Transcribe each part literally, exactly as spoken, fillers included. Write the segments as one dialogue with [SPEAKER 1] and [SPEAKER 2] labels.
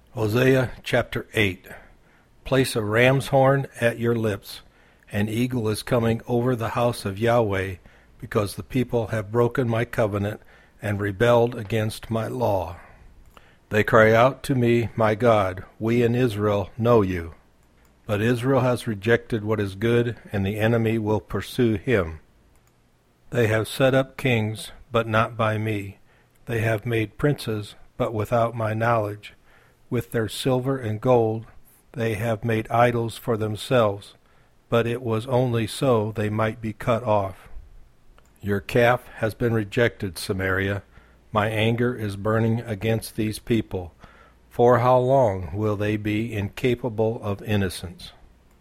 [SPEAKER 1] Hosea chapter eight. Place a ram's horn at your lips. An eagle is coming over the house of Yahweh, because the people have broken my covenant and rebelled against my law. They cry out to me, my God, we in Israel know you. But Israel has rejected what is good, and the enemy will pursue him. They have set up kings, but not by me. They have made princes, but without my knowledge. With their silver and gold they have made idols for themselves, but it was only so they might be cut off. Your calf has been rejected, Samaria. My anger is burning against these people. For how long will they be incapable of innocence?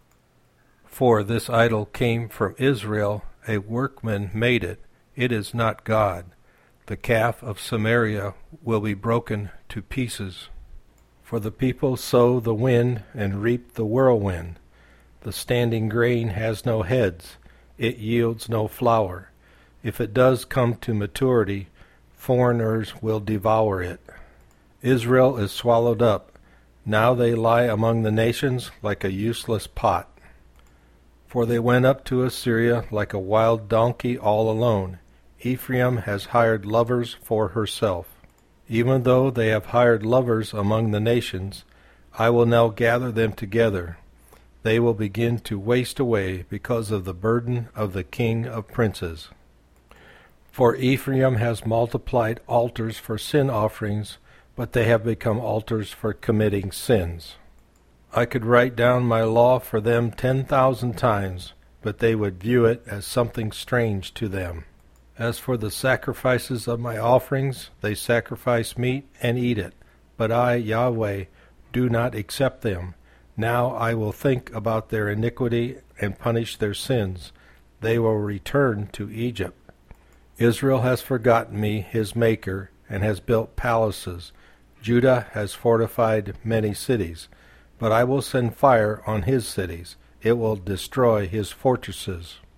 [SPEAKER 1] For this idol came from Israel, a workman made it. It is not God. The calf of Samaria will be broken to pieces. For the people sow the wind and reap the whirlwind. The standing grain has no heads. It yields no flour. If it does come to maturity, foreigners will devour it. Israel is swallowed up. Now they lie among the nations like a useless pot. For they went up to Assyria like a wild donkey all alone. Ephraim has hired lovers for herself. Even though they have hired lovers among the nations, I will now gather them together. They will begin to waste away because of the burden of the king of princes. For Ephraim has multiplied altars for sin offerings, but they have become altars for committing sins. I could write down my law for them ten thousand times, but they would view it as something strange to them. As for the sacrifices of my offerings, they sacrifice meat and eat it, but I, Yahweh, do not accept them. Now I will think about their iniquity and punish their sins. They will return to Egypt. Israel has forgotten me, his maker, and has built palaces. Judah has fortified many cities, but I will send fire on his cities. It will destroy his fortresses.